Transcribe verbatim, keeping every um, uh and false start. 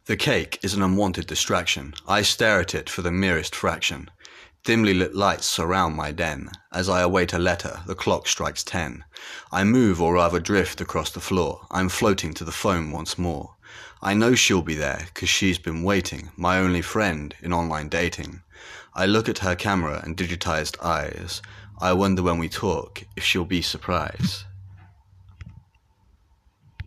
The cake is an unwanted distraction. I stare at it for the merest fraction. Dimly lit lights surround my den. As I await a letter, the clock strikes ten. I move or rather drift across the floor. I'm floating to the phone once more. I know she'll be there, 'cause she's been waiting, my only friend in online dating. I look at her camera and digitized eyes. I wonder when we talk, if she'll be surprised.